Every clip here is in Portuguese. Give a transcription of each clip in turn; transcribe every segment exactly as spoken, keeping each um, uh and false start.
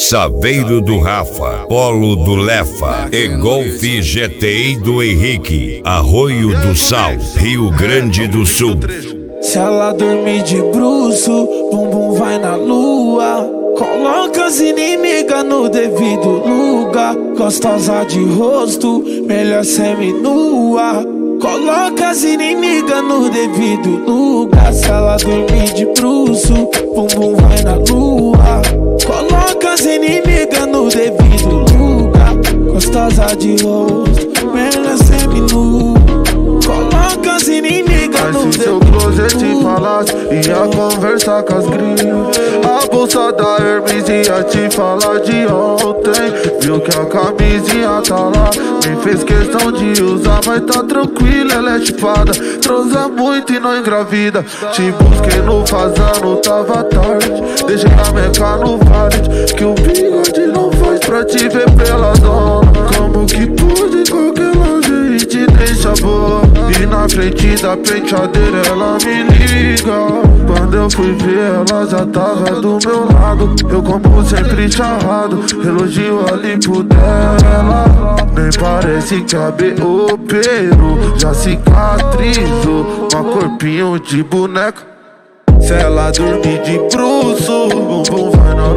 Saveiro do Rafa, Polo do Lefa e Golf G T I do Henrique, Arroio do Sal, Rio Grande do Sul. Se ela dormir de bruço, bumbum vai na lua. Coloca as inimigas no devido lugar. Gostosa de rosto, melhor semi-nua. Coloca as inimigas no devido lugar. Se ela dormir de bruço, bumbum vai na lua. Coloca as inimigas no devido lugar. Gostosa de rosto, melhor semi-nua. Coloca as inimigas no devido lugar. Se seu closet falasse, ia conversar com as gringas. A bolsa da Hermes ia te falar de ontem. Viu que a camisinha tá lá, nem fez questão de usar. Mas tá tranquila, ela é chupada, transa muito e não engravida. Te busquei no fazano, tava tarde. Deixei a meca no vale, que o bigode não faz pra te ver pela zona. Como que pode qualquer loja e te deixa boa? E na frente da penteadeira ela me liga. Quando eu fui ver ela já tava do meu lado. Eu como sempre charrado, elogio ali por dela. Nem parece que a B operou, já cicatrizou, um corpinho de boneca. Se ela dormir de bruço, bumbum vai na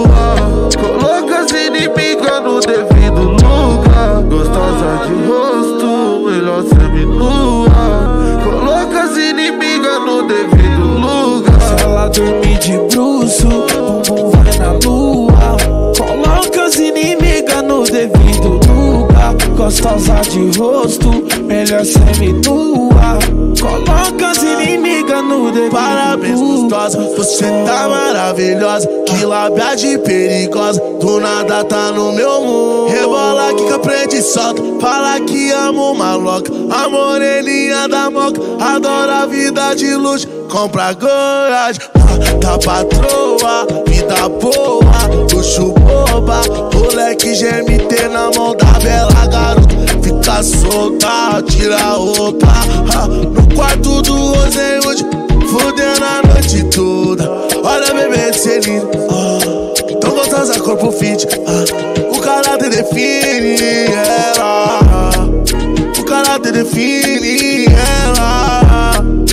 lua. Coloca as inimigas no devido lugar. Gostosa de rosto, melhor semi-nua. Coloca as inimigas no devido lugar. Se ela dormir de bruço, bumbum vai na lua. Coloca as inimigas no devido lugar. Gostosa de rosto, melhor semi-nua. Coloca as inimigas no devido. Parabéns, gostosa, você tá maravilhosa. Que lábia de perigosa, do nada tá no meu mundo. Rebola, que aprende e solta, fala que amo uma louca. A moreninha da moca, adora a vida de luxo. Compra coragem, da patroa, vida boa, luxo boba. Moleque G M T na mão da bela garota. Fica solta, tira a roupa. No quarto do Rosenwood, fudendo a noite toda. Olha bebê de ser lindo, ah, tão gostosa, corpo fit, ah, o caráter define ela, o caráter define ela,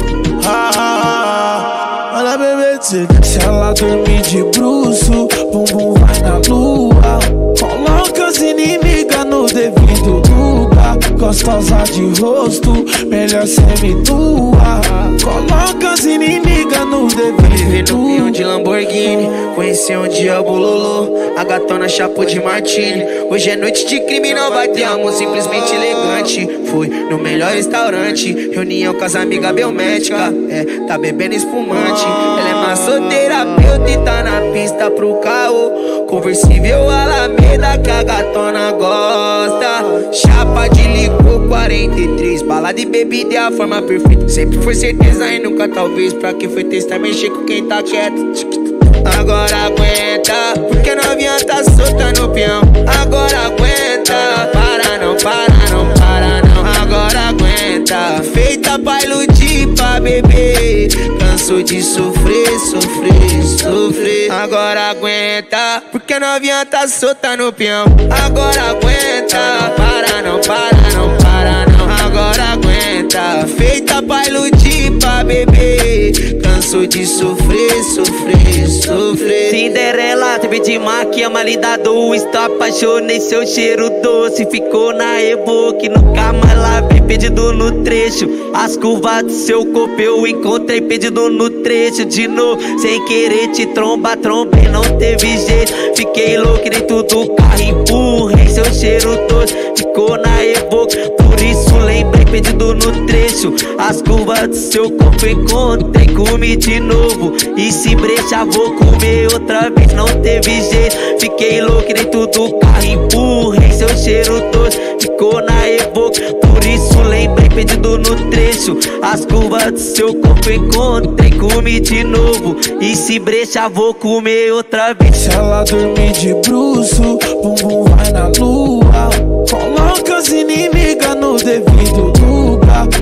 ah, olha bebê de ser lindo. Se ela dormir de bruço, bumbum vai na lua. Coloca as inimigas no devido lugar. Gostosa de rosto, melhor semi-nua. Coloca as inimigas no devido lugar. De Lamborghini, conheci um dia o Bololô, a gatona chapou de martini. Hoje é noite de crime, não vai ter amor, simplesmente elegante. Fui no melhor restaurante, reunião com as amigas biométricas. É, tá bebendo espumante. Ela é massoterapeuta e tá na pista pro caô. Conversível Alameda que a gatona gosta. Chapa de licor quarenta e três, bala de bebida é a forma perfeita. Sempre foi certeza e nunca talvez. Pra quem foi testar, mexer com quem tá quieto. Agora aguenta, porque novinha tá solta no peão. Agora aguenta, para não, para não, para não. Agora aguenta, feita pra iludir, pra beber. Cansou de sofrer, sofrer, sofrer. Agora aguenta, porque novinha tá solta no peão. Agora aguenta, para não, para não, para não. Agora aguenta, feita pra iludir, pra beber. Cansou de sofrer, sofrer, sofrer. Cinderela, teve de maquia, malidado. Estou apaixonei, seu cheiro doce. Ficou na reboque, nunca mais lavei. Perdido no trecho, as curvas do seu corpo eu encontrei. Perdido no trecho de novo, sem querer te tromba, trombei, não teve jeito. Fiquei louco, nem tudo carro empurrei. Seu cheiro doce, ficou na reboque. Por isso lembrei, perdido no trecho, as curvas do seu corpo encontrei. Comi de novo, e se brecha vou comer outra vez, não teve jeito. Fiquei louco, nem tudo carro empurrei. Seu cheiro doce, ficou na reboque. Por isso lembrei, perdido no trecho, as curvas do seu corpo encontrei. Comi de novo, e se brecha vou comer outra vez. Se ela dormir de bruço, bumbum vai na lua. Coloca as inimigas no devido lugar.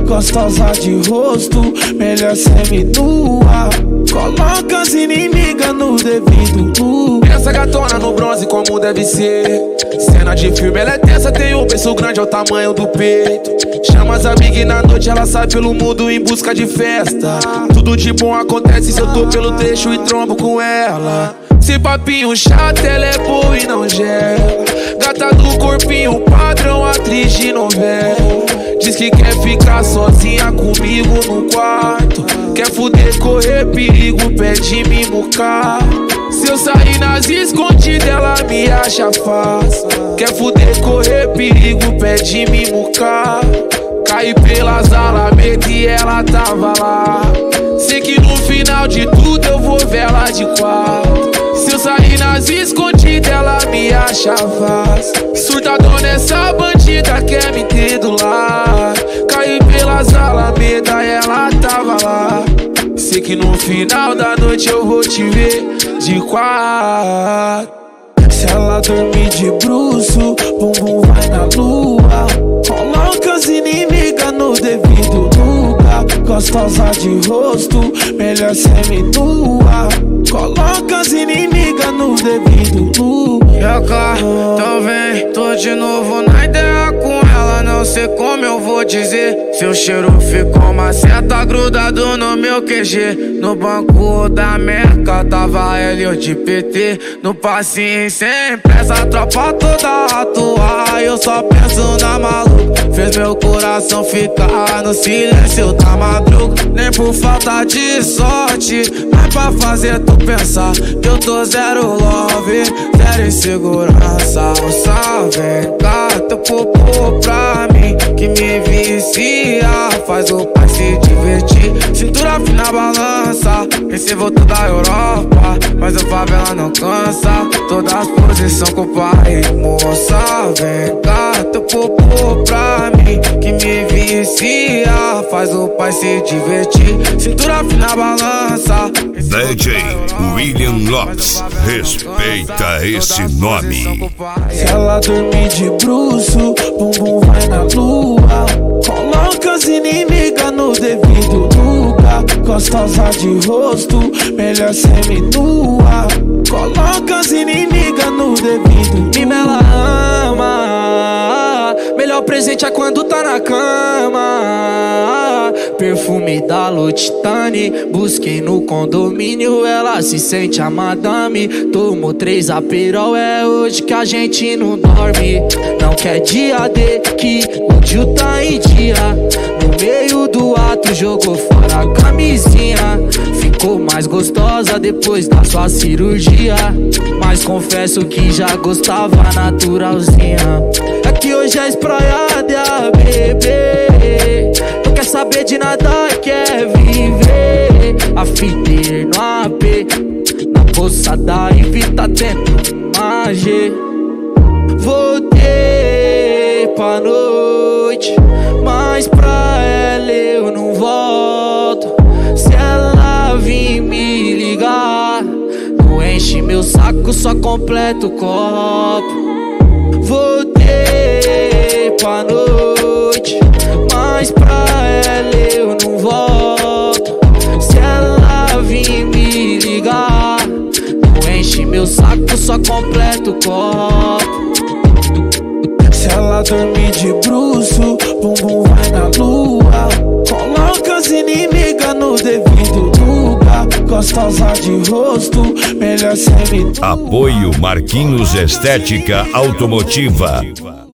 gostosa de rosto, melhor semi-nua. Coloca as inimigas no devido lugar. Essa gatona no bronze como deve ser. Cena de filme, ela é tensa, tem um beiço grande ao tamanho do peito. Chama as amigas na noite, ela sai pelo mundo em busca de festa. Tudo de bom acontece se eu tô pelo trecho e trombo com ela. Se papinho chato, ela é boa e não gela. Gata do corpinho padrão, atriz de novela. Diz que quer ficar sozinha comigo no quarto. Quer fuder, correr perigo, pede mimo caro. Se eu sair nas escondidas, ela me acha fácil. Quer fuder, correr perigo, pede mimo caro. Caí pelas alamedas e ela tava lá. Sei que no final de tudo eu vou ver ela de quatro. Se eu sair nas escondidas, ela me acha fácil. Surtadona essa bandida quer me ter do lado. Caí pelas alamedas e ela tava lá. Sei que no final da noite eu vou te ver de quatro. Se ela dormir de bruço, bumbum vai na lua. Coloca as inimigas no devido lugar. Gostosa de rosto, melhor semi-nua. Coloca as inimigas no devido lugar. Yoka, então vem, tô de novo na ideia com ela. Não sei como eu vou dizer. Seu cheiro ficou maceta grudado no meu Q G. No banco da Meca tava L eu de P T. No passinho sem pressa, tropa toda atuar. Eu só penso na maluca. Fez meu coração ficar no silêncio da madruga. Nem por falta de sorte, mas pra fazer tu pensar que eu tô zero love, zero insegurança. Só vem cá, teu popô pra mim que me vicia. Faz o pai se divertir. Cintura fina balança, recebo toda a Europa, mas o favela não cansa. Todas as posições com o pai. Moça, vem cá, teu popô pra mim que me vicia. Faz o pai se divertir. Cintura fina balança. D J William Lopes, respeita esse nome. Se ela dormir de bruço, bumbum vai na lua. Coloca as inimigas no devido lugar. Gostosa de rosto, melhor semi-nua. Coloca as inimigas no devido lugar. Mima ela ama, melhor presente é quando tá na cama. Perfume da L'Occitane, busquei no condomínio, ela se sente a madame. Tomou três aperol, é hoje que a gente não dorme. Não quer dia D, que o dia tá em dia. No meio do ato jogou fora a camisinha. Ficou mais gostosa depois da sua cirurgia. Mas confesso que já gostava naturalzinha. É que hoje é espraiada, bebê. Não quer saber de nada, quer viver. A fiter no A P, na bolsa da Ivy tá tendo magia. Voltei pra noite, mas pra ela eu não volto. Se ela vir me ligar, não enche meu saco, só completa o copo. Voltei pra noite, mas pra ela eu não volto. Se ela vir me ligar, não enche meu saco, só completa o copo. Se ela dormir de bruço, bumbum vai na lua. Coloca as inimigas no devido lugar. Gostosa de rosto, melhor semi-nua. Apoio Marquinhos Estética Automotiva.